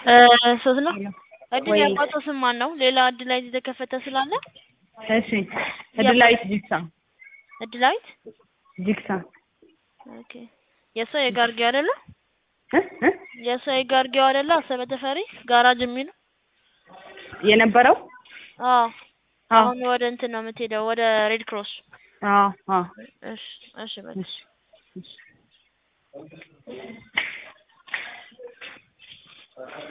ሶስት ነው እድል ወይ ያባቶ ስም ማን ነው? ሌላ እድላይት የተከፈተ ስላለ እሺ እድላይት ጂክሳ እድላይት ጂክሳ ኦኬ የሰው የጋርጌ አይደለ እ የሰው የጋርጌው አይደለ አሰበ ተፈሪ ጋራጅ የሚል የነበረው አሁን ወደ እንትን ነው የምትሄደው ወደ ሬድ ክሮስ እሺ እሺ በቃ እሺ